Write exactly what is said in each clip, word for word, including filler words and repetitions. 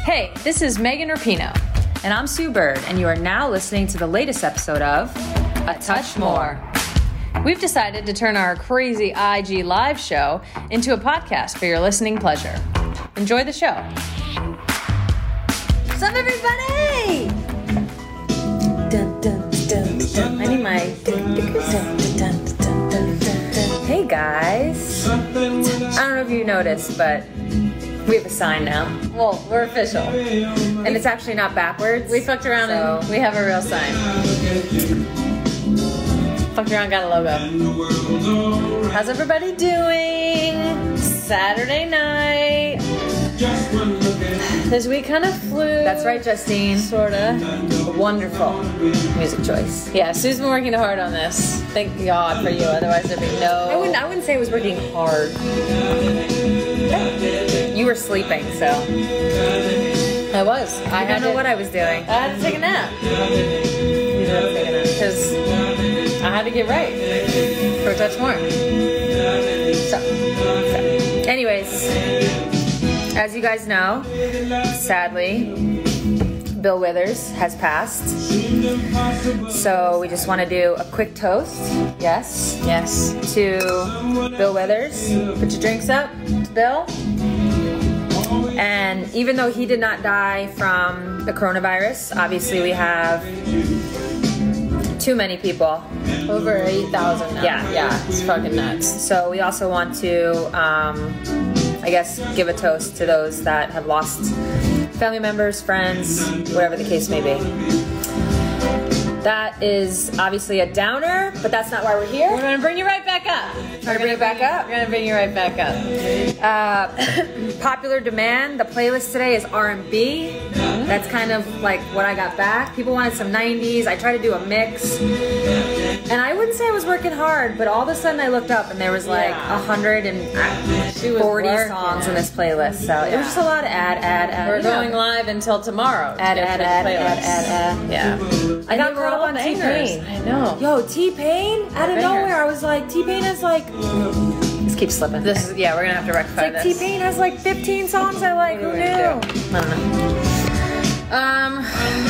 Hey, this is Megan Rapino. And I'm Sue Bird, and you are now listening to the latest episode of A Touch More. We've decided to turn our crazy I G live show into a podcast for your listening pleasure. Enjoy the show. What's up, everybody? Dun, dun, dun, dun. I need my... Hey, guys. I don't know if you noticed, but we have a sign now. Well, we're official. And it's actually not backwards. We fucked around so. and we have a real sign. Fucked around, got a logo. How's everybody doing? Saturday night. This week kind of flew. That's right, Justine. Sorta. Wonderful music choice. Yeah, Sue's been working hard on this. Thank God for you, otherwise there'd be no... I wouldn't, I wouldn't say I was working hard. You were sleeping, so... I was. I, I don't know to, what I was doing. I had to take a nap. You did have to take a nap. Because I had to get right for a touch more. So, so. Anyways, as you guys know, sadly, Bill Withers has passed. So we just want to do a quick toast. Yes. Yes. To Bill Withers. Put your drinks up to Bill. And even though he did not die from the coronavirus, obviously we have too many people. Over eight thousand now. Yeah. Yeah, it's fucking nuts. So we also want to, um, I guess, give a toast to those that have lost family members, friends, whatever the case may be. That is obviously a downer, but that's not why we're here. We're going to bring you right back up. Trying to bring it back up? We're going to bring you right back up. Uh, popular demand, the playlist today is R and B. Mm-hmm. That's kind of like what I got back. People wanted some nineties. I tried to do a mix. And I wouldn't say I was working hard, but all of a sudden I looked up and there was like yeah. one hundred forty songs in this playlist. So yeah. It was just a lot of add, add, add. We're you going know. live until tomorrow. Add, add, add, add, add, add. Yeah. I got caught up on T-Pain. I know. Yo, T-Pain? Out of nowhere, I was like, T-Pain has like... This keeps slipping. This is, yeah, we're going to have to rectify it's like this. T-Pain has like fifteen songs I like. Who knew? I don't know. Um,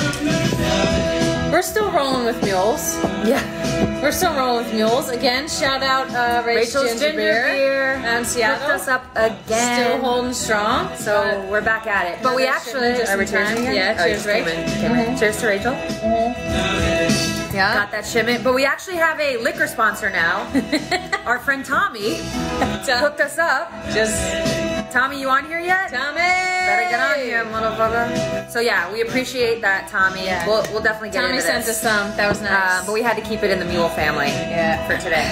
we're still rolling with mules. Yeah. We're still rolling with mules. Again, shout out uh, Rachel's, Rachel's Ginger, Beer. Beer. And Seattle. Hooked us up again. Still holding strong. So uh, we're back at it. But we actually... Are we cheers again? Yeah, oh, cheers, Rachel. Mm-hmm. Cheers to Rachel. Mm-hmm. Yeah. Got that shipment. But we actually have a liquor sponsor now. Our friend Tommy hooked us up. Just... Tommy, you on here yet? Tommy! Better get on here, motherfucker. So yeah, we appreciate that, Tommy. Yeah. We'll, we'll definitely get Tommy into sent this. us some. That was nice. Uh, but we had to keep it in the mule family yeah. for today.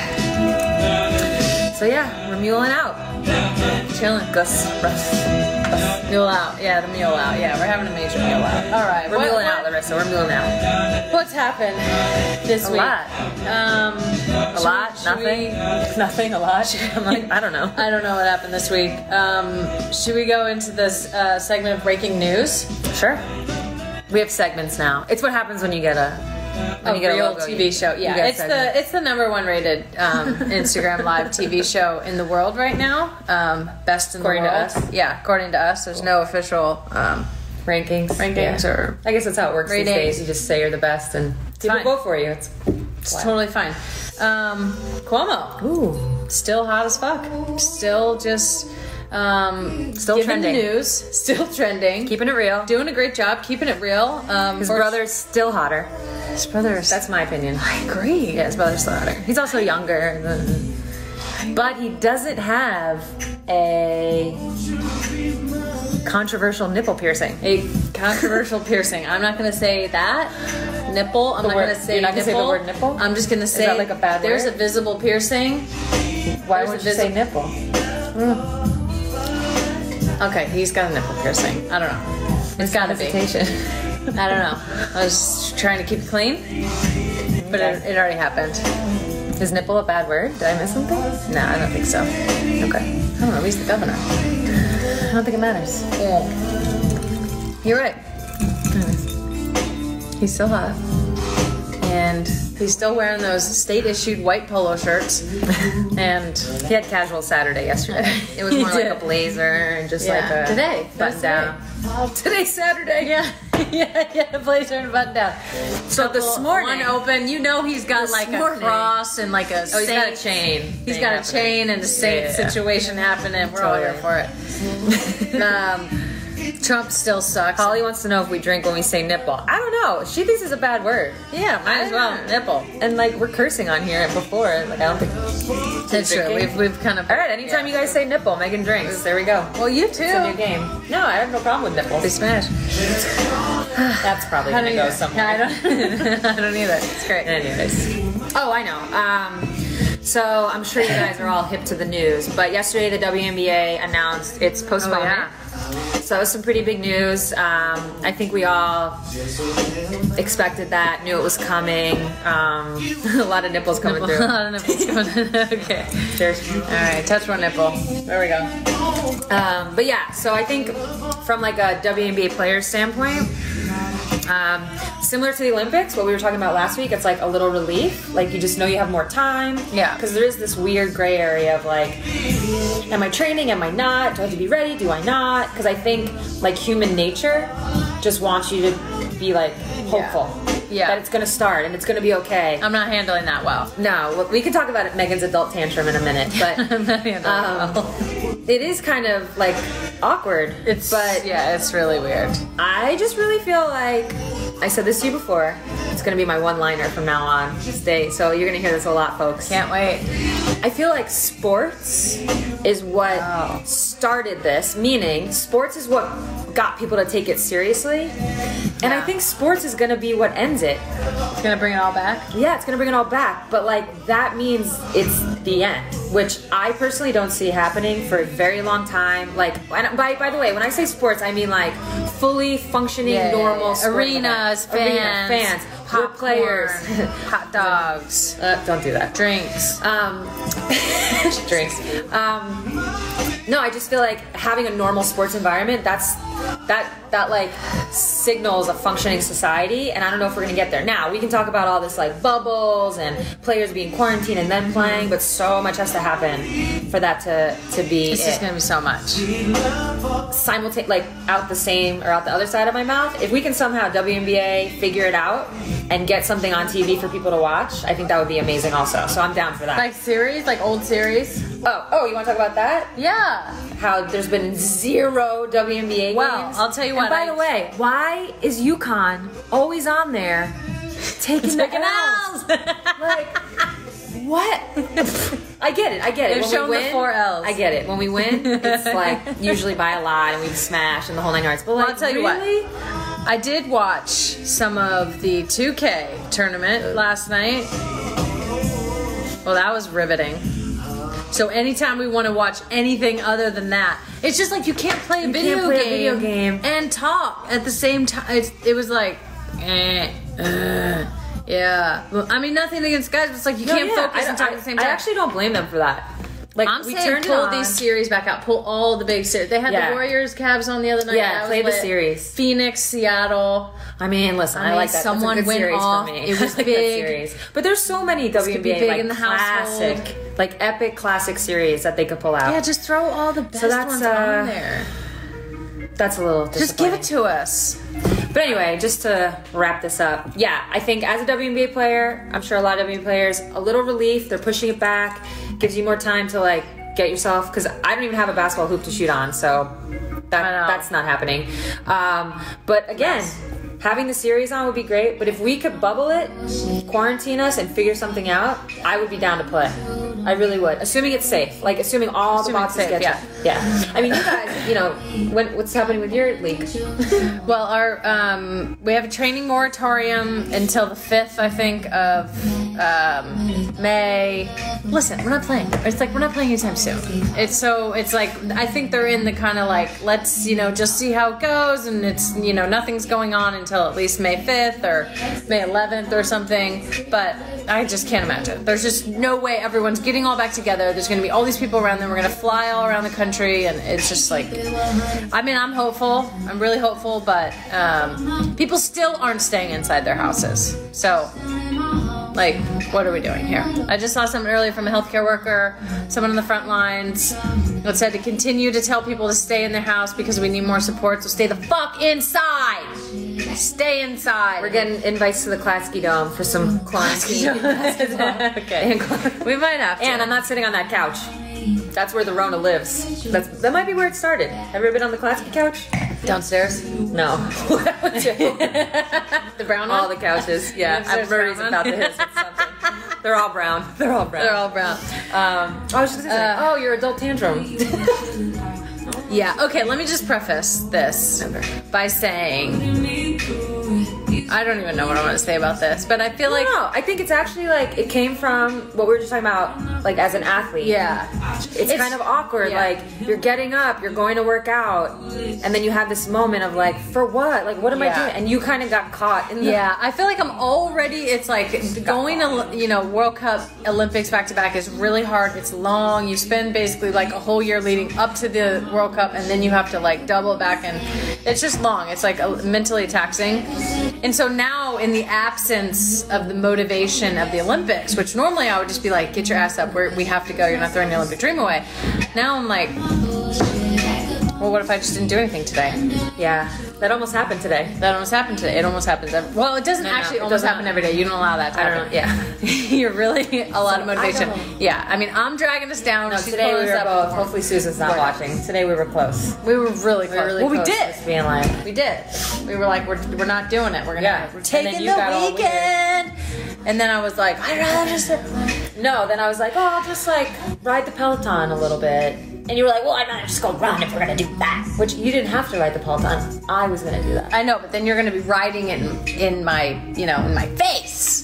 So yeah, we're muling out. Chilling. Gus. Russ. Mule out. Yeah, the mule out. Yeah, we're having a major mule out. All right. We're what, muling what, out, Larissa. We're muling out. What's happened this a week? Lot. Um, a lot. Should Nothing. We, nothing. A lot. I'm like, I don't know. I don't know what happened this week. Um, should we go into this uh, segment of breaking news? Sure. We have segments now. It's what happens when you get a when a you get real a logo, T V you, show. you Yeah, it's the it's the number one rated um, Instagram live T V show in the world right now. Um, best in according the world. to us. Yeah, according to us. There's no official um, rankings. Rankings yeah. or I guess that's how it works ratings. these days. You just say you're the best and people fine. vote for you. It's, it's wow. totally fine. Um, Cuomo. Ooh. Still hot as fuck. Still just um, still giving trending. the news. Still trending. Keeping it real. Doing a great job keeping it real. Um, his brother's still hotter. His brother's. That's my opinion. I agree. Yeah, his brother's still hotter. He's also younger than, but he doesn't have a controversial nipple piercing. A controversial piercing. I'm not going to say that. Nipple. I'm The not word- going to say you're not nipple. gonna say the word nipple? I'm just going to say that like a bad there's word? a visible piercing. Why There's would a you say visi- nipple? Okay, he's got a nipple piercing. I don't know. It's got to be. I don't know. I was trying to keep it clean, but it, it already happened. Is nipple a bad word? Did I miss something? No, I don't think so. Okay. I don't know. He's the governor. I don't think it matters. Yeah. You're right. He's still hot. And he's still wearing those state-issued white polo shirts. And he had casual Saturday yesterday. It was more like a blazer and just yeah. like a today button down. Today's Saturday. Yeah, yeah, yeah. The place turned button down. So Couple, this morning, one open. You know he's got This like morning. a cross and like a. Oh, he's got a saint. chain. He's thing got a happening. chain and a saint Yeah, yeah, yeah. situation happening. We're all here for it. um, Trump still sucks. Holly wants to know if we drink when we say nipple. I don't know. She thinks it's a bad word. Yeah, might as well. Nipple. And like we're cursing on here before. Like I don't think It's true. We've, we've kind of. All right. Anytime you guys say nipple, Megan drinks. There we go. Well, you too. It's a new game. No, I have no problem with nipples. They smash. That's probably I gonna don't go either. somewhere. Yeah, I don't. I don't either. It's great. Anyways. Oh, I know. Um, so I'm sure you guys are all hip to the news, but yesterday the W N B A announced its postponement. Oh, yeah. So it was some pretty big news. Um, I think we all expected that, knew it was coming. Um, a lot of nipples coming A through. lot of nipples coming. Okay. Cheers. All right. Touch one nipple. There we go. Um, but yeah, so I think from like a W N B A player standpoint, um, similar to the Olympics, what we were talking about last week, it's like a little relief. Like you just know you have more time. Yeah. Because there is this weird gray area of like, am I training? Am I not? Do I have to be ready? Do I not? Because I think like human nature just wants you to be like hopeful. Yeah. That it's going to start and it's going to be okay. I'm not handling that well. No, well, we can talk about it, Megan's adult tantrum in a minute, but I'm not handling um, it well. it is kind of like awkward. It's but yeah, it's really weird. I just really feel like I said this to you before. It's gonna be my one-liner from now on. Stay. So you're gonna hear this a lot, folks. Can't wait. I feel like sports is what Wow. started this. Meaning, sports is what got people to take it seriously, and I Yeah. think sports is gonna be what ends it. It's gonna bring it all back. Yeah, it's gonna bring it all back, but like that means it's the end, which I personally don't see happening for a very long time. Like, and by by the way, when I say sports, I mean like fully functioning Yeah, yeah, normal yeah. sporting Arenas, event. Arena, fans, fans, popcorn, good players, hot dogs, Uh, don't do that. drinks. Um, Drinks. um, no, I just feel like having a normal sports environment, that's that that like signals a functioning society, and I don't know if we're gonna get there. Now we can talk about all this like bubbles and players being quarantined and then playing, but so much has to happen for that to to be It's it. just gonna be so much. Simultaneous, like out the same or out the other side of my mouth. If we can somehow W N B A figure it out and get something on T V for people to watch, I think that would be amazing also. So I'm down for that. Like series, like old series. oh, oh, you want to talk about that? Yeah. How there's been zero W N B A Well, games. I'll tell you And what, by I- the way, why is UConn always on there taking the Taking L's? L's. Like, what? I get it. I get it. They've When shown we the win, four L's. I get it. When we win, it's like usually by a lot, and we've smashed and the whole nine yards. But like, I'll tell you really? what. I did watch some of the two K tournament last night. Well, that was riveting. So anytime we want to watch anything other than that, it's just like you can't play a, You video, can't play a game video game. and talk at the same time. It's, it was like, eh, uh, yeah. Well, I mean, nothing against guys, but it's like you No, can't yeah, focus I, and talk I- at the same I time. actually don't blame them for that. Like, I'm we saying turned it pull on. these series back out. Pull all the big series. They had Yeah. the Warriors, Cavs on the other night. Yeah, That was play the lit. series. Phoenix, Seattle. I mean, listen, I, I mean, like that. someone That's a good went series off. for me. It was I like that big. series. But there's so many W N B A could be big like in the classic, household. like epic classic series that they could pull out. Yeah, just throw all the best So that's, ones uh, on there. That's a little Just give it disappointing. to us. But anyway, just to wrap this up, yeah, I think as a W N B A player, I'm sure a lot of W N B A players, a little relief. They're pushing it back, gives you more time to like get yourself. Because I don't even have a basketball hoop to shoot on, so that I know. that's not happening. Um, but again. Yes. Having the series on would be great, but if we could bubble it, quarantine us, and figure something out, I would be down to play. I really would, assuming it's safe. Like assuming all Assuming the it's boxes safe, get checked. Yeah. I mean, you guys, you know, when, what's happening with your league? Well, our um, we have a training moratorium until the fifth, I think, of um, May. Listen, we're not playing. It's like we're not playing anytime soon. It's so it's like I think they're in the kind of like let's you know just see how it goes, and it's you know nothing's going on until at least May fifth or May eleventh or something. But I just can't imagine. There's just no way everyone's getting all back together. There's going to be all these people around them. We're going to fly all around the country, and it's just like, I mean, I'm hopeful. I'm really hopeful, but um, people still aren't staying inside their houses. So, like, what are we doing here? I just saw something earlier from a healthcare worker, someone on the front lines. It said to continue to tell people to stay in their house because we need more support. So stay the fuck inside. Stay inside. We're getting invites to the Klatsky Dome for some quarantine. Okay. And, We might have to. and I'm not sitting on that couch. That's where the Rona lives. That's that might be where it started. Have you ever been on the Klatsky couch? Downstairs. No. The brown one? All the couches. Yeah. Upstairs I'm worried brown about one? the his with something. They're all brown. They're all brown. They're all brown. Um, I was just gonna say, Uh, oh, your adult tantrum. Yeah, okay, let me just preface this by saying I don't even know what I want to say about this, but I feel like no, I think it's actually like it came from what we were just talking about, like as an athlete. yeah. It's, It's- kind of awkward. yeah. Like you're getting up, you're going to work out, and then you have this moment of like, for what? Like, what am Yeah. I doing? And you kind of got caught in the Yeah, I feel like I'm already. It's like going to you know World Cup, Olympics back to back is really hard. It's long. You spend basically like a whole year leading up to the World Cup, and then you have to like double it back, and it's just long. It's like uh, mentally taxing. And so now, in the absence of the motivation of the Olympics, which normally I would just be like, "Get your ass up. We're, we have to go. You're not throwing the Olympic dream away." Now I'm like, well, what if I just didn't do anything today? Yeah, that almost happened today. That almost happened today. It almost happens. Every, well, it doesn't No, no, actually it almost doesn't. happen every day. You don't allow that to I happen. don't know. Yeah. You're really a lot of So, I motivation. don't- Yeah, I mean, I'm dragging us down. No, She's today pulling we us were up. both. Hopefully, Susan's not Right. watching. Today we were close. We were really We close. were really well, close we to did. just being like, We did. We were like, we're, we're not doing it. We're gonna. Yeah. We're And then taking you got all the weekend. And then I was like, I'd rather just. no. Then I was like, oh, I'll just like ride the Peloton a little bit. And you were like, well, I'd rather just go run if we're gonna do that. Which you didn't have to ride the Peloton. I was gonna do that. I know, but then you're gonna be riding it in, in my, you know, in my face.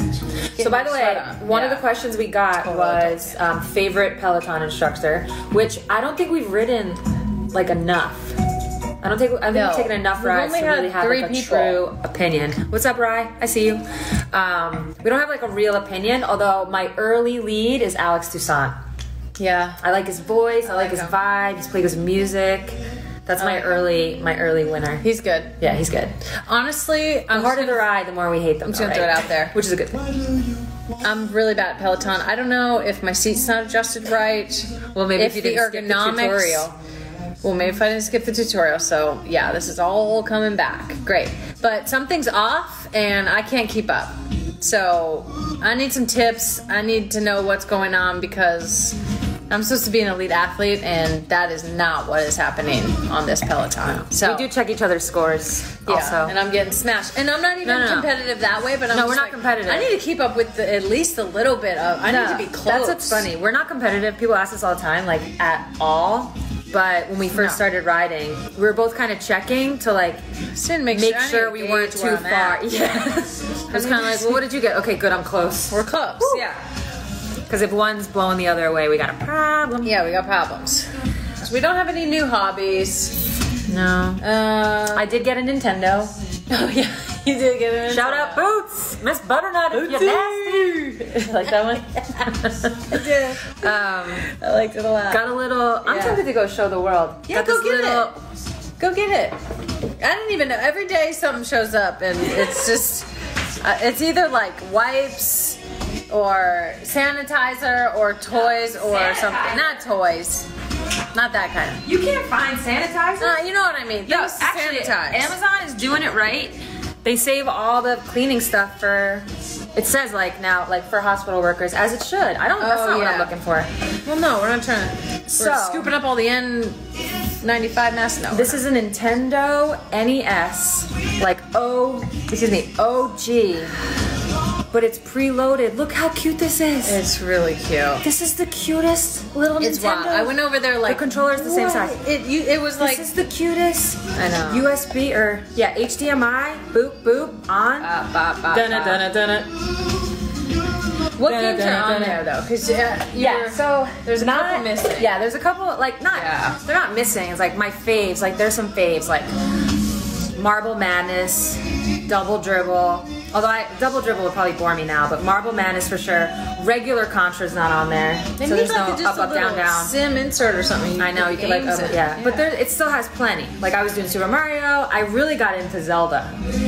So by the way, one of Yeah. the questions we got Totally was um, favorite Peloton instructor, which I don't think we've ridden like enough. I don't think I think No. we've taken enough We've rides only to had really have three like a people. true opinion. What's up, Rye? I see you. Um, we don't have like a real opinion, although my early lead is Alex Toussaint. Yeah. I like his voice. I, like like his him. vibe. He's played his music. That's my like him. early my early winner. He's good. Yeah, he's good. The The harder the ride, the more we hate them. I'm just gonna though, throw it right? out there. which is a good thing. I'm really bad at Peloton. I don't know if my seat's not adjusted right. Well, maybe if if you didn't skip the tutorial. Well, maybe if I didn't skip the tutorial. So yeah, this is all coming back. Great. But something's off and I can't keep up. So I need some tips. I need to know what's going on because I'm supposed to be an elite athlete and that is not what is happening on this Peloton. So We do check each other's scores yeah, also. and I'm getting smashed. And I'm not even No, no, no. competitive that way, but I'm No, just we're not like, competitive. I need to keep up with the, at least a little bit of. I No, need to be close. That's what's funny. We're not competitive. People ask us all the time, like at all. But when we first No. started riding, we were both kind of checking to like Just didn't make, make sure, I need sure to we gauge weren't where too I'm far. at. Yeah. It was kind of like, well, what did you get? Okay, good. I'm close. We're close. Yeah. Because if one's blowing the other way, we got a problem. Yeah, we got problems. So we don't have any new hobbies. No. Uh, I did get a Nintendo. oh yeah, you did get it. Shout out Boots, Miss Butternut. If you're nasty. like that one. I did. Um, I liked it a lot. got a little. I'm Yeah. tempted to go show the world. Yeah, got go this get little, it. Go get it. I didn't even know. Every day something shows up, and it's just, uh, it's either like wipes or sanitizer or toys or something. Not toys. Not that kind of. You can't find sanitizer. Uh, you know what I mean. Yo, Things to actually, sanitize. Amazon is doing it right. They save all the cleaning stuff for. It says like now, like for hospital workers, as it should. I don't. That's Oh, not what I'm yeah. looking for. Well, no, we're not trying to. So- we're scooping up all the N ninety-five masks. No, This is a Nintendo N E S, like O, excuse me, O G, but it's preloaded. Look how cute this is. it's really cute. This is the cutest little It's Nintendo. wild. I went over there like The controller's the same what? size. It you, it was like This is the cutest. I know. U S B or yeah, H D M I. Boop boop on. Uh, bop, bop, Dunna bop. dunna dunna. What Dun, games dun, are on dun, there though? Because uh, Yeah, so there's a not, couple missing. Yeah, there's a couple like not Yeah. they're not missing. It's like my faves. Like there's some faves like Marble Madness, Double Dribble. Although I double dribble would probably bore me now, but Marble Madness for sure. Regular Contra's not on there, They so need there's like no a, just up, a up, down, little down. sim insert or something. I know you put could like, games uh, in. yeah. But there, it still has plenty. Like I was doing Super Mario. I really got into Zelda,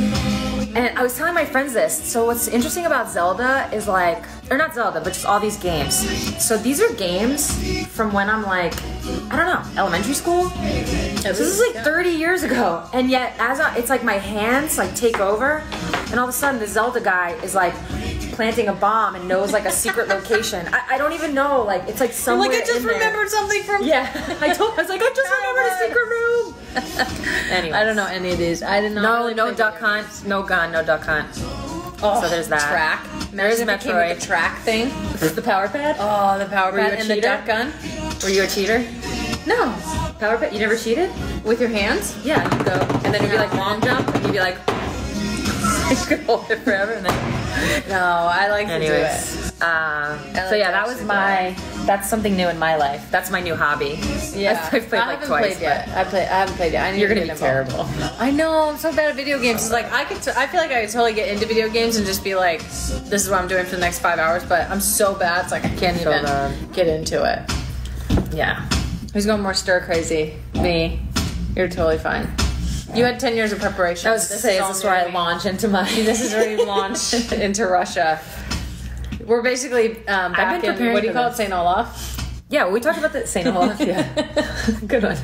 and I was telling my friends this. So what's interesting about Zelda is like, or not Zelda, but just all these games. So these are games from when I'm like I don't know, elementary school. So this is like thirty years ago, and yet as I, it's like my hands like take over, and all of a sudden the Zelda guy is like planting a bomb and knows like a secret location. I, I don't even know. Like it's like somewhere. Like I just in there. remembered something from. Yeah, I told. I was like, I just remembered a secret room. Anyway, I don't know any of these. I did not. No, really no play duck video hunt, games. no gun, no duck hunt. Oh, So there's that. Track. There's Imagine if it came with Metroid. the track thing. The power pad. Oh, the power Were you pad a and the cheater? duck gun. Were you a cheater? No, Power pad. You never cheated? with your hands. Yeah, you go, and then it'd be No. like long jump, and you'd be like, you could hold it forever, and then. No, I like to do it. Anyways, um, so like yeah, to that was actually my. That's something new in my life. That's my new hobby. Yeah, I've played I like haven't twice. played yet. I play. I haven't played yet. I but need You're to gonna get be involved. terrible. I know. I'm so bad at video games. It's like I could. T- I feel like I could totally get into video games and just be like, "This is what I'm doing for the next five hours." But I'm so bad. It's like I can't So even bad. get into it. Yeah. Who's going more stir crazy? Me. You're totally fine. You had ten years of preparation. I was to say, is all this new where to I me. launch into my? This is where you launch into Russia. We're basically um, back been in, preparing what do you for call this. it, Saint Olaf? Yeah, we talked about the Saint Olaf. Yeah, good one.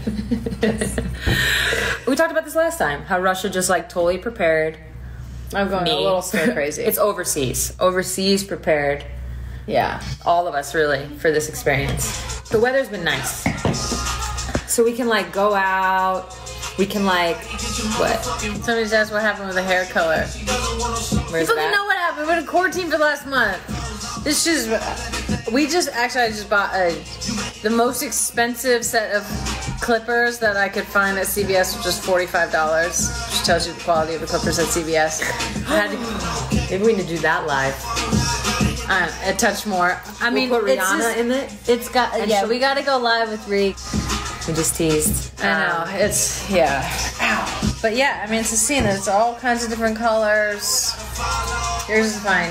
We talked about this last time. How Russia just like totally prepared. I'm going Me. a little stir crazy. It's overseas. Overseas prepared. yeah. All of us really for this experience. The weather's been nice, so we can like go out. We can like what? Somebody just asked what happened with the hair color. Where's You fucking that? know what happened. We went to quarantine for the last month. This just, we just, actually I just bought a, the most expensive set of clippers that I could find at C V S, which was forty-five dollars, which tells you the quality of the clippers at C V S. I had to, Maybe we need to do that live. uh, a touch more. I mean, We'll put it's Rihanna just, in it. it's got, And yeah, she'll- we gotta go live with Reek. We just teased. I know, Um, it's, yeah. Ow. But yeah, I mean, it's a scene. It's all kinds of different colors. Yours is fine.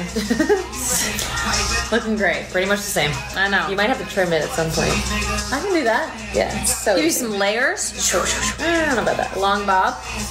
Looking great. pretty much the same. I know. You might have to trim it at some point. I can do that. Yeah. So Give you some layers. I don't know about that. Long bob.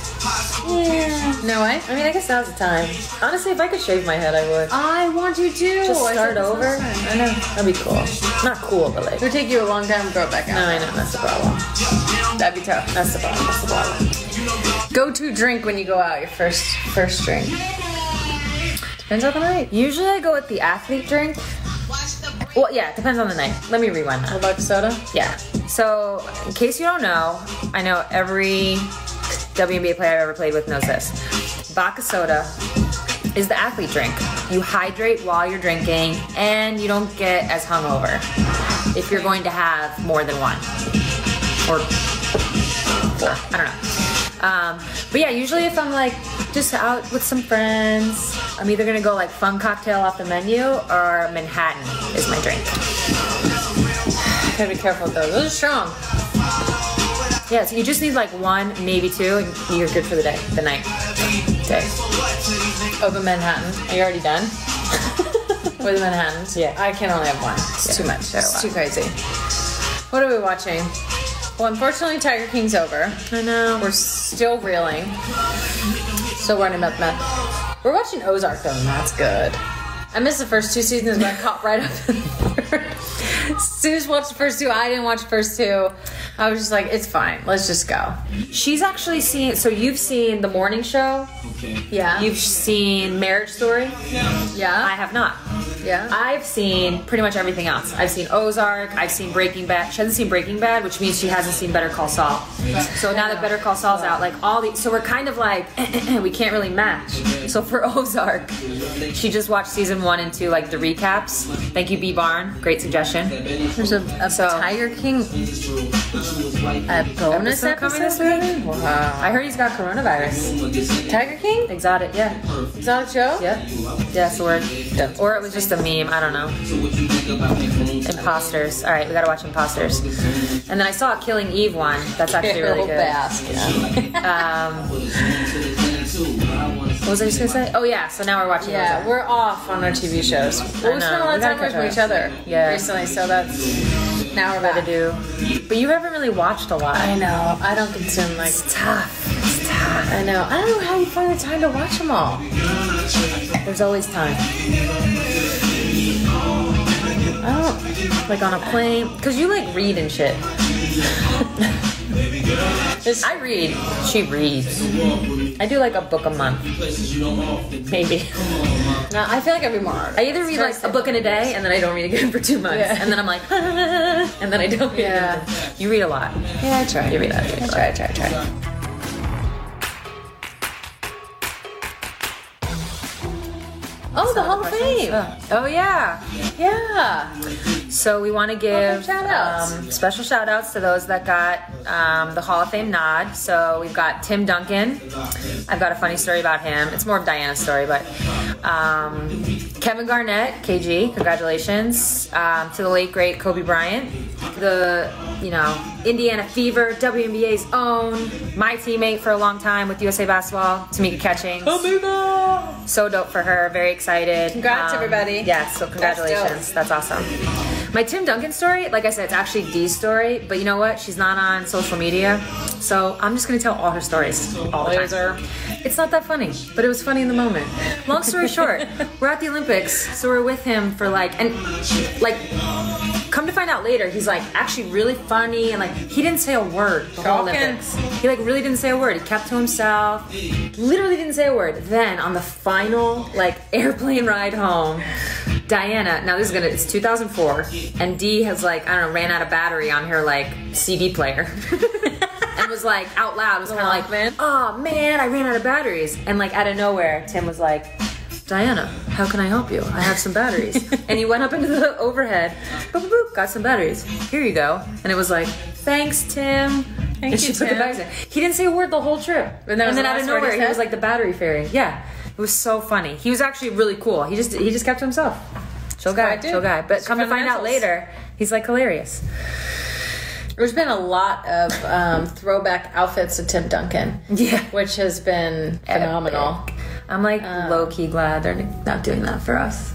Yeah. No way. I mean, I guess now's the time. Honestly, if I could shave my head, I would. I want you to. Just I start said this over. last time. I know. That'd be cool. Not cool, but like. It would take you a long time to grow it back No, out. I know. That's the problem. That'd be tough. That's the problem. That's the problem. Go to drink when you go out. Your first first drink. Depends on the night. Usually, I go with the athlete drink. Well, yeah, it depends on the night. Let me rewind that. What about soda? Yeah. So, in case you don't know, I know every W N B A player I've ever played with knows this. Vodka soda is the athlete drink. You hydrate while you're drinking, and you don't get as hungover if you're going to have more than one or four. I don't know. Um, but yeah, usually if I'm like just out with some friends, I'm either gonna go like fun cocktail off the menu or Manhattan is my drink. Gotta be careful with those. Those are strong. Yeah, so you just need like one, maybe two, and you're good for the day, the night, day. Open Manhattan. Are you already done? With Manhattans? Yeah. I can only have one. It's Yeah. too much. So, It's uh, too crazy. What are we watching? Well, unfortunately, Tiger King's over. I know. We're still reeling. Still learning about the math. We're watching Ozark though, and that's good. I missed the first two seasons, but I caught right up in the third. Suze watched the first two. I didn't watch the first two. I was just like, it's fine. Let's just go. She's actually seen, so you've seen The Morning Show, Yeah. you've seen Marriage Story. I yeah. have not. Yeah. I've seen pretty much everything else. I've seen Ozark, I've seen Breaking Bad. She hasn't seen Breaking Bad, which means she hasn't seen Better Call Saul. So now that Better Call Saul's out, like all the, so we're kind of like, we can't really match. So for Ozark, she just watched season one and two, like the recaps. Thank you, B Barn. Great suggestion. There's a, a So- Tiger King a bonus Episode episode coming this week? Wow. I heard he's got coronavirus. Tiger King? Exotic, yeah. Exotic show? Yeah. Yeah, so we're, or it was just a meme, I don't know. Imposters. All right, we gotta watch Imposters. And then I saw a Killing Eve one. That's actually really good. Bask, yeah. Um, what was I just gonna say? Oh yeah, so now we're watching. Yeah, Ozark. we're off on our T V shows. Well, we know. spent a lot We of gotta time catch with each up. other Yeah. recently, so that's now we're Gotta back. do. But you haven't really watched a lot. I know. I don't consume like. It's tough. It's tough. I know. I don't know how you find the time to watch them all. There's always time. I don't. Like on a plane, cause you like read and shit. I read. She reads. I do like a book a month. Maybe. No, I feel like every month. I either read like a book in a day and then I don't read again for two months. Yeah. And then I'm like, and then I don't read Yeah. again. You read a lot. Yeah, I try. You read that. I try, I try, I try. Oh, the Hall of Fame. Oh, yeah. Yeah. So we want to give shout-outs. um, special shout outs to those that got um, the Hall of Fame nod. So we've got Tim Duncan. I've got a funny story about him. It's more of Diana's story, but um, Kevin Garnett, K G, congratulations. Um, to the late, great Kobe Bryant. The, you know, Indiana Fever, W N B A's own, my teammate for a long time with U S A Basketball, Tamika Catchings. Amiga. So dope for her. Very excited. Congrats, everybody. Yes, so congratulations. That's, That's awesome. My Tim Duncan story, like I said, it's actually Dee's story, but you know what? She's not on social media, so I'm just going to tell all her stories all the time. It's not that funny, but it was funny in the moment. Long story short, we're at the Olympics, so we're with him for like, and like, come to find out later, he's like actually really funny, and like he didn't say a word the whole Shocking. Olympics. He like really didn't say a word. He kept to himself. Literally didn't say a word. Then on the final like airplane ride home, Diana, now this is gonna, it's two thousand four, and Dee has like, I don't know, ran out of battery on her like C D player. And was like out loud, was kind of like, man. oh man, I ran out of batteries. And like out of nowhere, Tim was like, Diana, how can I help you? I have some batteries. And he went up into the overhead, boop, boop, boop, got some batteries. Here you go. And it was like, thanks, Tim. Thank and you, she took the Tim. batteries. He didn't say a word the whole trip. And that was then the out of last word he nowhere, he said? was like the battery fairy. Yeah. It was so funny. He was actually really cool. He just he just kept to himself. Chill guy, Smart dude. chill guy. But come to find out Fundamentals. later, he's like hilarious. There's been a lot of um, throwback outfits to Tim Duncan. Yeah. Which has been phenomenal. Epic. I'm like Um, low key glad they're not doing that for us.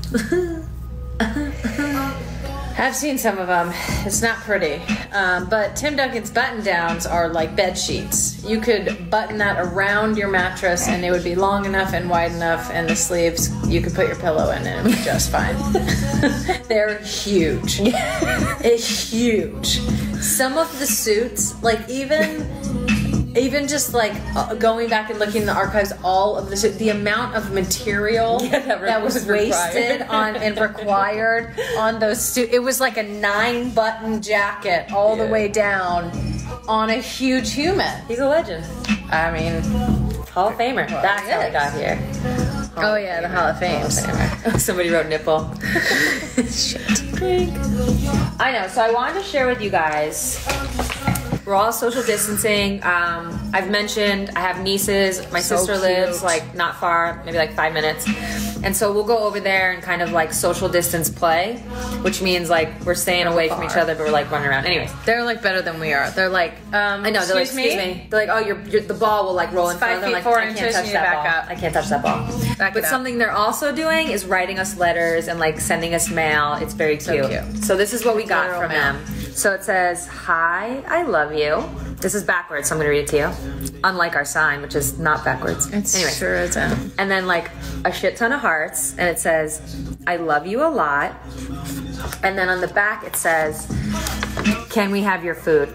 I've seen some of them. It's not pretty. Um, but Tim Duncan's button downs are like bed sheets. You could button that around your mattress and it would be long enough and wide enough, and the sleeves, you could put your pillow in and it would be just fine. They're huge. It's huge. Some of the suits, like even... Even just like uh, going back and looking in the archives, all of the suit, the amount of material Yeah, that that was was required. wasted on and required on those suits. It was like a nine button jacket all the Yeah. way down on a huge human. He's a legend. I mean, Hall of Famer. That's he how we is. got here. oh yeah, the Hall of Fame. Somebody wrote nipple. Shit. I know. So I wanted to share with you guys. We're all social distancing. Um, I've mentioned I have nieces. My So sister lives cute. like not far, maybe like five minutes. And so we'll go over there and kind of like social distance play, which means like we're staying away from each other, but we're like running around. Anyways, They're like better than we are. They're like, um, I know. They're like, excuse excuse me. They're like, oh, your, your the ball will like roll in It's front of five them. feet, Like, four I can't inches, touch you need that to ball. back up. I can't touch that ball. Back but it up. something they're also doing is writing us letters and like sending us mail. It's very cute. cute. So this is what we got Literal from mail. them. So it says, "Hi, I love you." This is backwards, so I'm gonna read it to you. Unlike our sign, which is not backwards. It's anyway. sure isn't. And then like a shit ton of hearts, and it says, "I love you a lot." And then on the back it says, "Can we have your food?"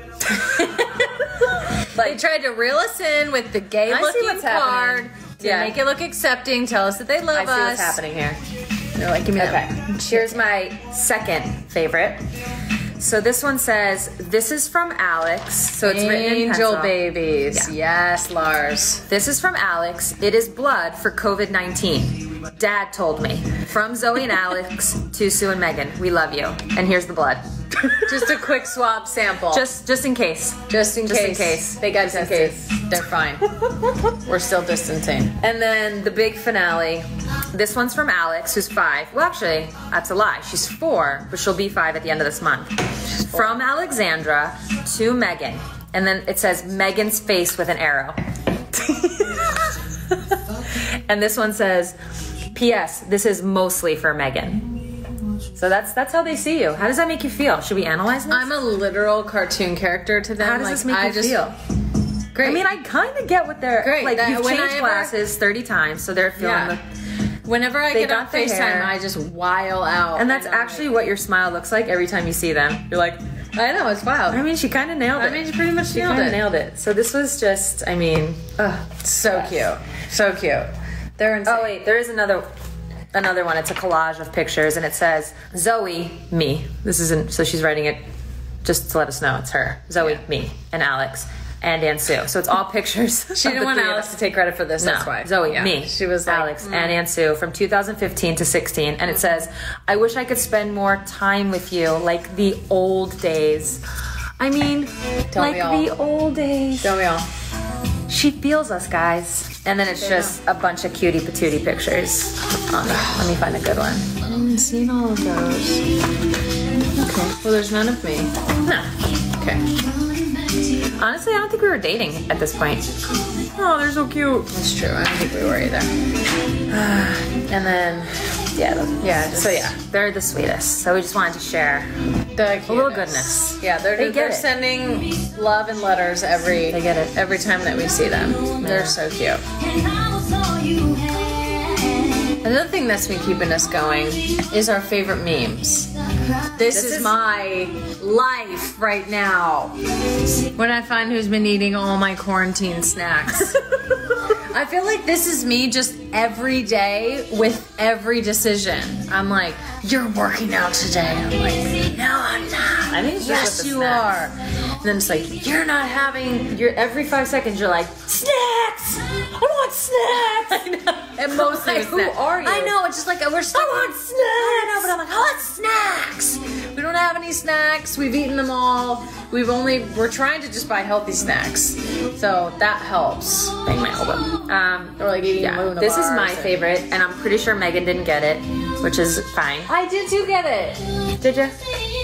They tried to reel us in with the gay I see looking what's card happening. to Yeah. make it look accepting, tell us that they love I see us. what's happening here. They're like, give me Okay, that. here's my second favorite. So this one says, "This is from Alex." So it's written in Angel pencil. babies. Yeah. Yes, Lars. This is from Alex. "It is blood for COVID nineteen. Dad told me. From Zoe and Alex to Sue and Megan. We love you. And here's the blood." Just a quick swab sample. Just just in case. just in just in case. case. They got Just in tested. case. They're fine. We're still distancing. And then the big finale. This one's from Alex, who's five. Well, actually, that's a lie. She's four, but she'll be five at the end of this month. From Alexandra to Megan. And then it says Megan's face with an arrow. And this one says, "P S. This is mostly for Megan." So that's that's how they see you. How does that make you feel? Should we analyze this? I'm a literal cartoon character to them. How does like, this make I you just, feel? Great. I mean, I kind of get what they're Great, like. that- You've changed whenever- glasses thirty times, so they're feeling Yeah. the. Whenever I They get on got the FaceTime, hair. I just wile out. And that's I'm actually like, what your smile looks like every time you see them. You're like, I know, it's wild. I mean, she kind of nailed it. I mean, she pretty much She nailed kind of it. nailed it. So this was just, I mean, ugh, So yes. cute. So cute. They're insane. Oh wait, there is another another one. It's a collage of pictures, and it says Zoe, me. This isn't. So she's writing it just to let us know it's her. Zoe, Yeah. me, and Alex, and Aunt Sue. So it's all pictures. She didn't want Alex to take credit for this, No, that's why. Zoe, Yeah. me, She was like, Alex, mm. and Aunt Sue from two thousand fifteen to sixteen, and it says, "I wish I could spend more time with you, like the old days." I mean, Don't like we all? the old days. Don't we all? She feels us, guys. And then it's They just a bunch of cutie patootie pictures. Um, let me find a good one. I haven't seen all of those. Okay. Well, there's none of me. No. Okay. Honestly, I don't think we were dating at this point. Oh, they're so cute. That's true. I don't think we were either. And then, yeah, those, Yeah, So just- yeah, they're the sweetest. So we just wanted to share. The A little cuteness. goodness. Yeah, they're, They get they're it. sending love and letters every They get it. every time that we see them. They're so cute. Another thing that's been keeping us going is our favorite memes. This, This is, is- my life right now. When I find who's been eating all my quarantine snacks. I feel like this is me just every day with every decision. I'm like, you're working out today. I'm like, no, I'm not. I think it's just yes, with the you snacks. are. And then it's like, you're not having. You're every five seconds. You're like snacks. I want snacks. I know. And mostly Like, with who snacks. are you? I know. It's just like we're stuck. I want on- snacks. I know, but I'm like, I want snacks. We don't have any snacks. We've eaten them all. We've only. We're trying to just buy healthy snacks, so that helps. Bang my elbow. Um, Or like eating yeah, Luna this is bars my and- favorite, and I'm pretty sure Megan didn't get it, which is fine. I did too get it. Did you?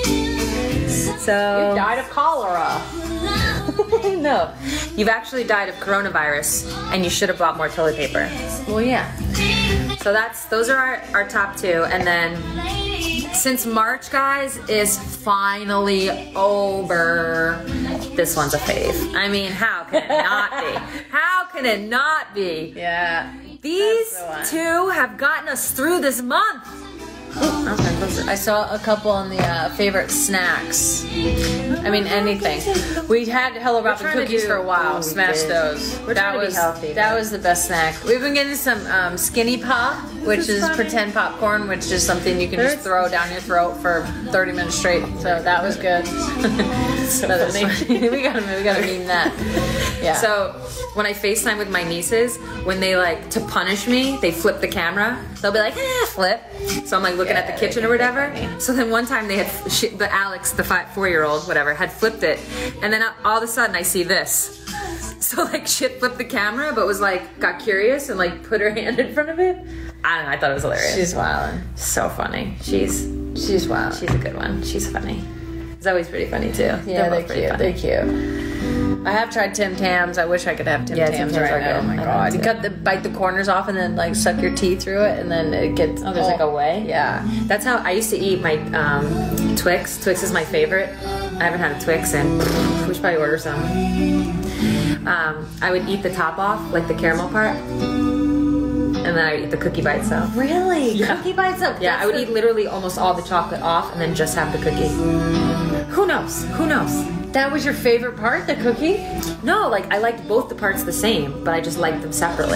So Died of cholera. no, you've actually died of coronavirus, and you should have bought more toilet paper. Well, yeah. So that's those are our, our top two, and then since March, guys, is finally over, this one's a fave. I mean, how can it not be? How can it not be? Yeah. These That's the one. two have gotten us through this month. Ooh, okay, close it. I saw a couple on the uh, favorite snacks. I mean, anything. We had Hello Robin trying to cookies do- for a while. Oh, we Smashed did. those. We're that trying to be was healthy, that but- was the best snack. We've been getting some um, Skinny Pop, which is is, funny. pretend popcorn, which is something you can There's- just throw down your throat for thirty minutes straight. So that was good. So That was funny. funny. we gotta we gotta meme that. Yeah. So when I FaceTime with my nieces, when they like to punish me, they flip the camera. They'll be like, eh, flip. So I'm like looking at the Yeah, kitchen or whatever. So then one time they had, she, the Alex, the five, four-year-old, whatever, had flipped it. And then all of a sudden I see this. So like shit flipped the camera, but was like, got curious and like put her hand in front of it. I don't know, I thought it was hilarious. She's wildin'. so funny. She's, She's wild. she's a good one. She's funny. Zoe's pretty funny too. Yeah, they're both pretty cute. funny. They're cute. I have tried Tim Tams. I wish I could have Tim Yeah, Tim Tams Tams right are now. good. Oh my I know god! You too. cut the bite the corners off and then like suck your teeth through it, and then it gets. Oh, there's like a way? Yeah. That's how I used to eat my um, Twix. Twix is my favorite. I haven't had a Twix and we should probably order some. Um, I would eat the top off, like the caramel part, and then I would eat the cookie by itself. Really? Yeah. Cookie bites up. Yeah, I would eat literally almost all the chocolate off and then just have the cookie. Who knows? Who knows? That was your favorite part, the cookie? No, like I liked both the parts the same, but I just liked them separately.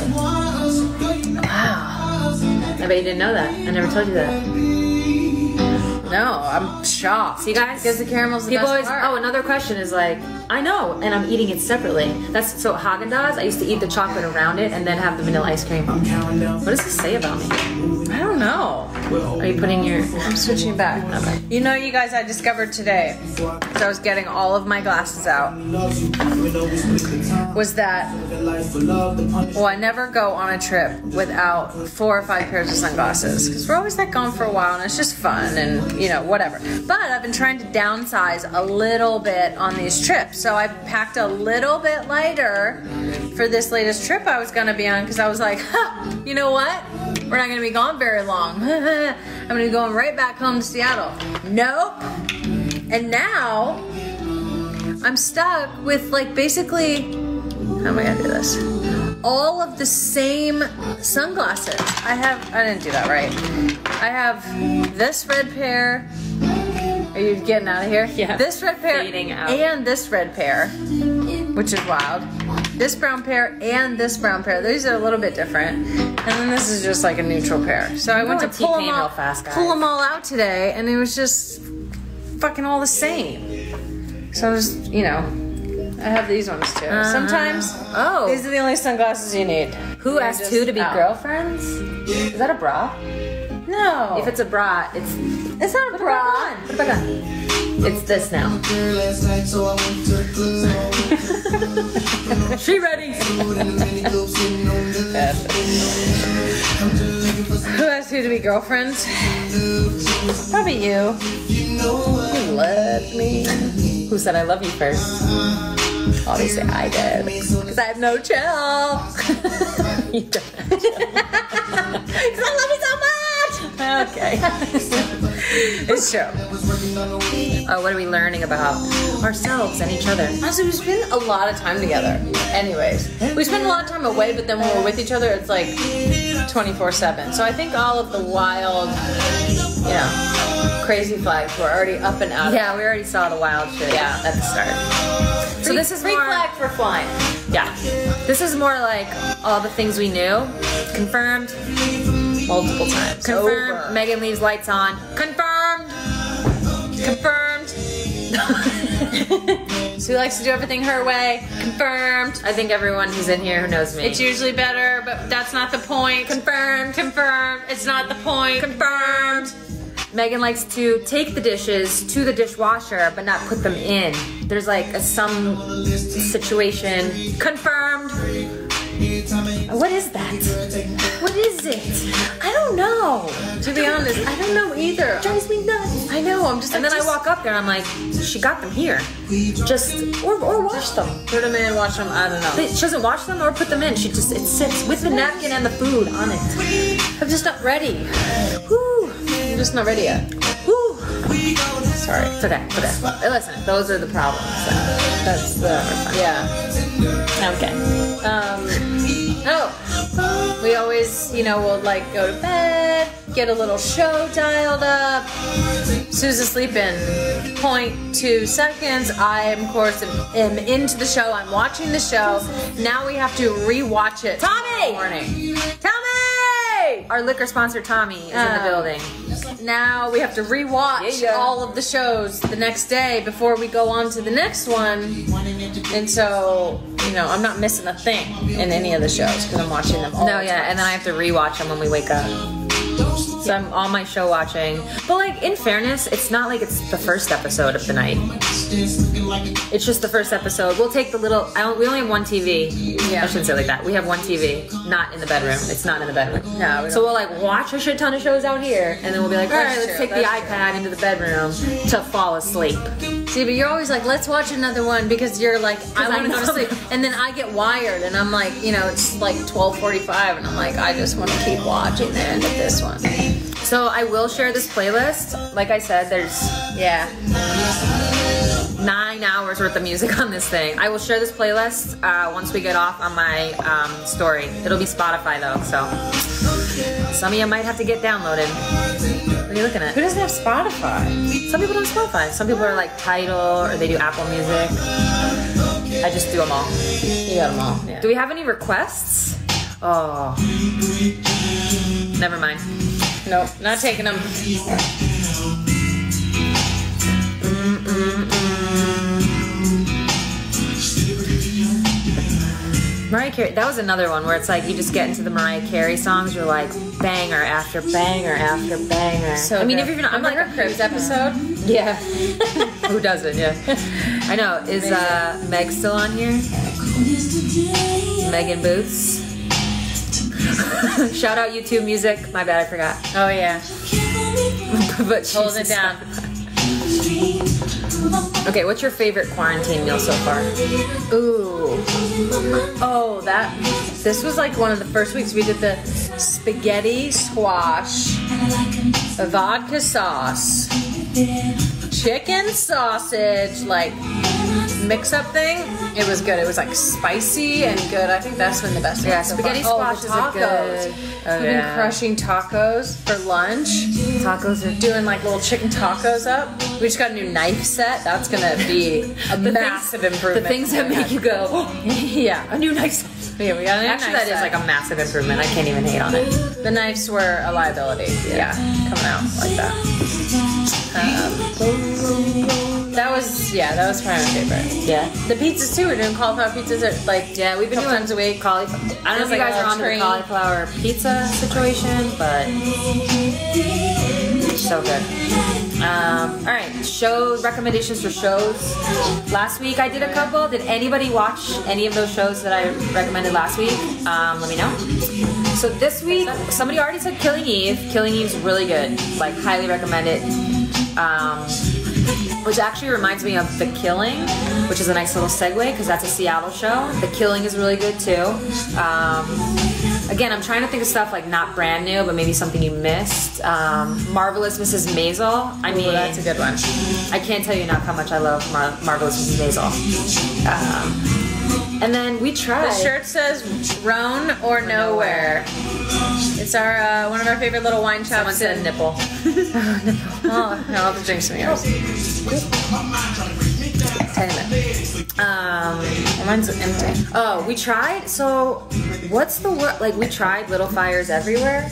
Wow. I bet you didn't know that. I never told you that. No, I'm shocked. See, guys? Because the caramel's the People best always. part. Oh, another question is like, I know, and I'm eating it separately. That's so Haagen-Dazs. I used to eat the chocolate around it and then have the vanilla ice cream. What does this say about me? I don't know. Are you putting your? I'm switching back. Okay. You know, you guys, I discovered today, as I was getting all of my glasses out, was that, well, I never go on a trip without four or five pairs of sunglasses, because we're always like gone for a while, and it's just fun, and, you know, whatever. But I've been trying to downsize a little bit on these trips, so I packed a little bit lighter for this latest trip I was going to be on, because I was like, huh, you know what? We're not going to be gone very long. I'm going to be going right back home to Seattle. Nope. And now I'm stuck with like basically, how am I going to do this? All of the same sunglasses. I have, I didn't do that right. I have this red pair, Are you getting out of here? Yeah. This red pear Fading out. and this red pear, which is wild. This brown pear and this brown pear. These are a little bit different. And then this is just like a neutral pear. So I I'm went to going pull them T-Pain all, real fast, guys. pull them all out today, and it was just fucking all the same. So I just, you know, I have these ones too. Uh, Sometimes oh. these are the only sunglasses you need. Who They're asked just two to be out. girlfriends? Is that a bra? No. If it's a bra, it's it's not a put it bra. back on. Put it back on. It's this now. She ready. Who asked you to be girlfriends? Probably you. You love me. Who said I love you first? Obviously I did. Because I have no chill. You don't. Because I love you so much. Okay. It's true. Oh, what are we learning about ourselves and each other? Honestly, we spend a lot of time together. Anyways, we spend a lot of time away, but then when we're with each other, it's like twenty-four seven. So I think all of the wild, you know, crazy flags were already up and out. Yeah, we already saw the wild shit. Yeah. At the start. So this is free more. flag for flying. Yeah. This is more like all the things we knew. Confirmed. Multiple times. Confirmed. Over. Megan leaves lights on. Confirmed. Confirmed. She likes to do everything her way. Confirmed. I think everyone who's in here who knows me. It's usually better, but that's not the point. confirmed. Confirmed. It's not the point. Confirmed. Megan likes to take the dishes to the dishwasher, but not put them in. There's like a some situation. Confirmed. What is that? What is it? I don't know. To be honest, I don't know either. Drives me nuts. I know. I'm just. And then just, I walk up there and I'm like, she got them here. Just or or wash them. Put them in, watch them. I don't know. She doesn't wash them or put them in. She just it sits with the napkin and the food on it. I'm just not ready. Woo. I'm just not ready yet. Woo. Sorry. It's okay. It's okay. Hey, listen, those are the problems. So That's the yeah. okay. Um. Oh, we always, you know, will like go to bed, get a little show dialed up. Sue's asleep in zero point two seconds. I, am, of course, am, am into the show. I'm watching the show. Now we have to rewatch it. Tommy! In the morning. Tommy! Our liquor sponsor Tommy is in the Um, building. Now we have to rewatch Yeah, yeah. all of the shows the next day before we go on to the next one. And so, you know, I'm not missing a thing in any of the shows because I'm watching them all No, the yeah, time. and then I have to rewatch them when we wake up. So I'm on my show watching. But like, in fairness, it's not like it's the first episode of the night. It's just the first episode. We'll take the little. I don't, we only have one T V. Yeah. I shouldn't say it like that. We have one T V, not in the bedroom. It's not in the bedroom. No, we So don't. we'll like watch a shit ton of shows out here, and then we'll be like, all right, That's let's true, take the that's iPad into the bedroom to fall asleep. See, but you're always like, let's watch another one because you're like, I I want to go to know. sleep. And then I get wired and I'm like, you know, it's like twelve forty-five and I'm like, I just want to keep watching the end of this one. So I will share this playlist. Like I said, there's Yeah. nine hours worth of music on this thing. I will share this playlist uh, once we get off on my um, story. It'll be Spotify though, so some of you might have to get downloaded. What are you looking at? Who doesn't have Spotify? Some people don't have Spotify. Some people are like Tidal or they do Apple Music. I just do them all. You got them all. Yeah. Do we have any requests? Oh, never mind. Nope, not taking them. Mariah Carey, that was another one where it's like you just get into the Mariah Carey songs, you're like banger after banger after banger. So I mean, good. if you're not, I'm Remember like her Cribs episode? yeah. Who doesn't? Yeah. I know. Is uh, Meg still on here? Megan Boots. Shout out YouTube Music. My bad, I forgot. Oh yeah. But Hold it she's- down. Okay, what's your favorite quarantine meal so far? Ooh. Oh, that. This was like one of the first weeks we did the spaghetti squash, vodka sauce, chicken sausage, like mix-up thing, it was good. It was like spicy and good. I think that's been the best Yeah, one so spaghetti far. squash oh, is a good. Oh, We've yeah. been crushing tacos for lunch. Tacos are Doing like little chicken tacos up. We just got a new knife set. That's gonna be a the massive things, improvement. The things that make you go, yeah, a new knife. yeah, we got a new Actually, knife that is set. like a massive improvement. I can't even hate on it. The knives were a liability. Yeah, coming out like that. Um, that was yeah, that was probably my favorite. Yeah. The pizzas too. We're doing cauliflower pizzas. Are, like Yeah, we've been couple doing times a week. cauliflower. I don't know if It's you like guys a are on the train. cauliflower pizza situation, but so good. Um, all right, show recommendations for shows. Last week I did a couple. Did anybody watch any of those shows that I recommended last week? Um, let me know. So this week, somebody already said Killing Eve. Killing Eve's really good. Like, highly recommend it. Um, which actually reminds me of The Killing, which is a nice little segue because that's a Seattle show. The Killing is really good too. Um, again, I'm trying to think of stuff like not brand new, but maybe something you missed. Um, Marvelous Missus Maisel. I mean, Ooh, that's a good one. I can't tell you enough how much I love Mar- Marvelous Missus Maisel. Um, and then we tried. The shirt says "Roan or Nowhere." It's our uh, one of our favorite little wine Someone shops. said in nipple. Oh, no, I'll have to drink some of yours. Ten minutes. Um, Mine's empty. oh, we tried. So, what's the word? Like, we tried Little Fires Everywhere.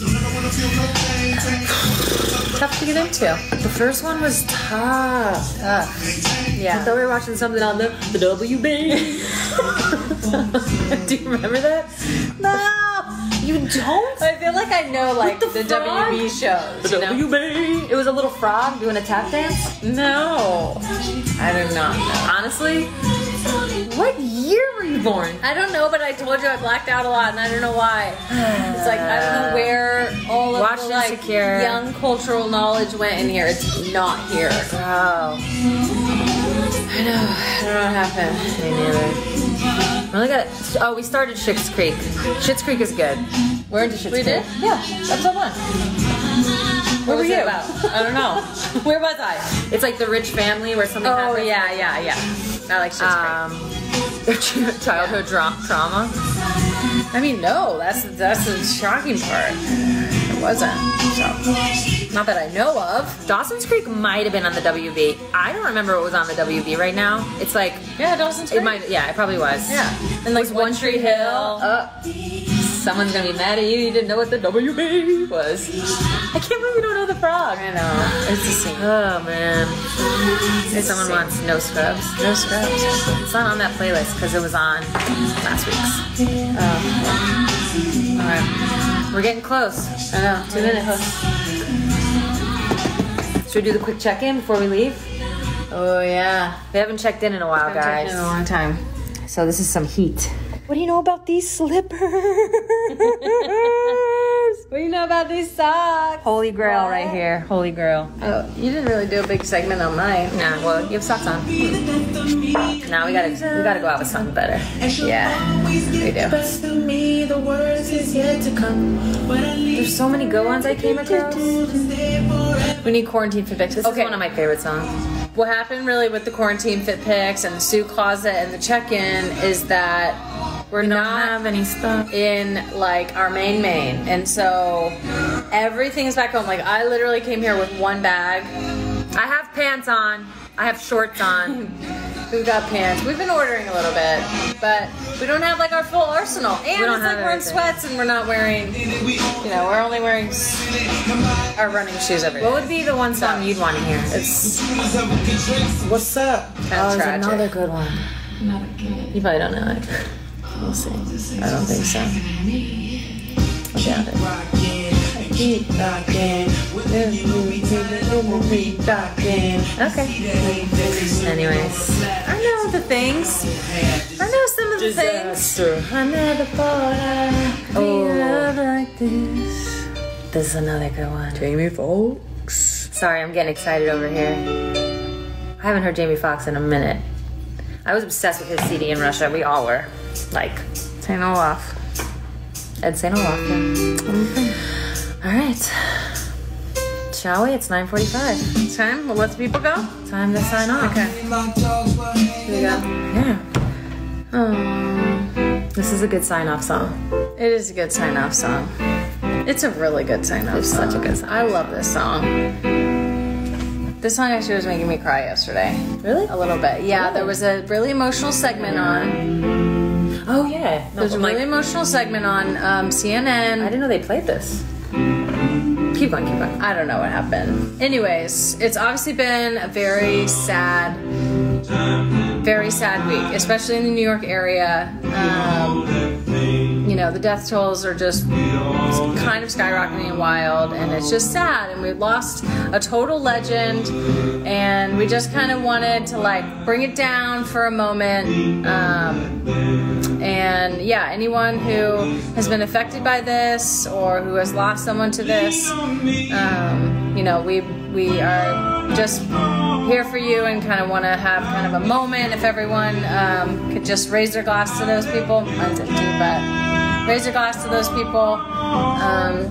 Tough to get into. The first one was tough. Tough. I Yeah. thought we were watching something on the, the W B. Do you remember that? No, you don't. I feel like I know like With the the, frog? W B shows. The you know? W B. It was a little frog doing a tap dance. No, I do not know. Honestly, what year were you born? I don't know, but I told you I blacked out a lot, and I don't know why. It's like I don't know where all of Watch the like Insecure. young cultural knowledge went in here. It's not here. Oh, I know. I don't know what happened. me neither. We only got. Oh, we started Schitt's Creek. Schitt's Creek is good. We're into Schitt's We Creek. did? Yeah. Episode one. Where was were you? it about? I don't know. Where was I? It's like the rich family where something Oh happens. yeah, yeah, yeah. I like Schitt's Um, their ch- childhood dra- trauma. Creek. I mean, no, that's that's the shocking part. It wasn't. So, not that I know of. Dawson's Creek might have been on the W B. I don't remember what was on the W B right now. It's like Yeah, Dawson's it Creek. might. Yeah, it probably was. Yeah, and like One Tree Hill. Uh, someone's gonna be mad at you. You didn't know what the W B was. I can't believe you don't know the frog. I know. It's the scene. Oh man. It's Someone the wants no scrubs. No scrubs. It's not on that playlist because it was on last week's. Oh. All right. We're getting close. I know. Two minutes. Should we do the quick check-in before we leave? Oh yeah. We haven't checked in in a while, guys. In a long time. So this is some heat. What do you know about these slippers? What do you know about these socks? Holy grail right here. Holy grail. Oh, you didn't really do a big segment on mine. Nah, well, you have socks on. Now we gotta we gotta go out with something better. Yeah, we do. There's so many good ones I came across. We need quarantine fit pics. This Okay. is one of my favorite songs. What happened really with the quarantine fit pics and the Sue closet and the check-in is that we're We don't not have any stuff. in like our main main, and so everything's back home. Like I literally came here with one bag. I have pants on. I have shorts on. We've got pants. We've been ordering a little bit, but we don't have like our full arsenal. And We don't it's like have we're in everything. sweats and we're not wearing, you know, we're only wearing s- our running shoes every What day. would be the one song you'd want to hear? It's What's up? kind Oh, of there's tragic. another good one. You probably don't know it. We'll see. I don't think so. I doubt it. Keep rocking. Okay. Anyways. I know the things. I know some of the things. I never thought I'd Oh. love like this. This is another good one. Jamie Foxx. Sorry, I'm getting excited over here. I haven't heard Jamie Foxx in a minute. I was obsessed with his C D in Russia. We all were. Like, Saint Olaf. Ed Saint Olaf. Yeah. All right. Shall shall we? It's nine forty-five. It's time. We'll let the people go. Time to sign off. Okay. Here we go. Yeah. Oh, This is a good sign-off song. it is a good sign-off song. It's a really good sign-off It's song. such a good song. I love this song. This song actually was making me cry yesterday. Really? A little bit. Yeah, Really? there was a really emotional segment on. Oh, yeah. No, There's a I'm like, really emotional segment on um, C N I N. didn't know they played this. Keep on, keep on. I don't know what happened. Anyways, it's obviously been a very sad, very sad week, especially in the New York area. Um, you know, the death tolls are just kind of skyrocketing and wild, and it's just sad. And we lost a total legend, and we just kind of wanted to like bring it down for a moment. Um, and yeah, anyone who has been affected by this or who has lost someone to this, um, you know, we we are just here for you and kind of want to have kind of a moment. If everyone um, could just raise their glass to those people, mine's empty, but raise your glass to those people. Um,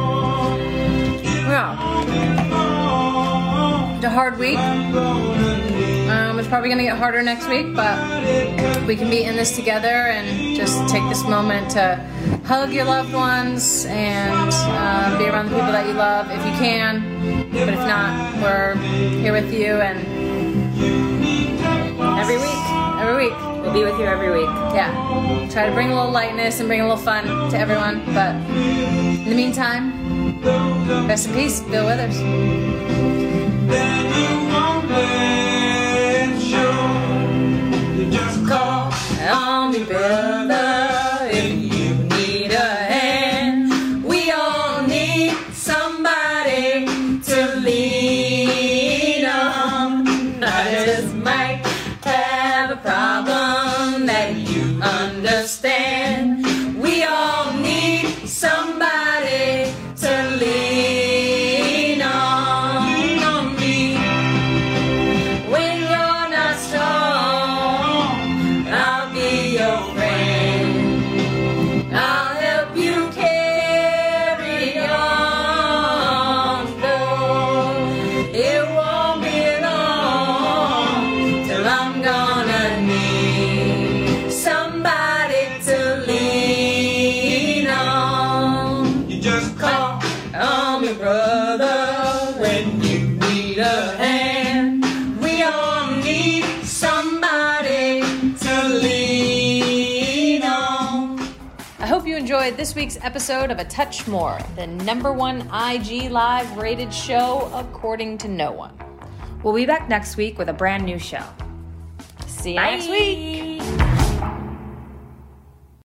yeah, it's a hard week. Um, it's probably gonna get harder next week, but we can be in this together and just take this moment to hug your loved ones and um, be around the people that you love if you can. But if not, we're here with you and Every week. every week. We'll be with you every week. Yeah, try to bring a little lightness and bring a little fun to everyone. But in the meantime, rest in peace, Bill Withers. Call on me, brother, if you need a hand. We all need somebody to lean on. I just might have a problem that you understand. We all need somebody to lean on, on me. When you're not strong, I'll be your friend. I'll help you carry on, though it won't be long till I'm gonna need somebody to lean on. You just call on me, brother, when you need a hand. We all need somebody to lean on. I hope you enjoyed this week's episode of A Touch More, the number one I G Live rated show according to no one. We'll be back next week with a brand new show. See you next week.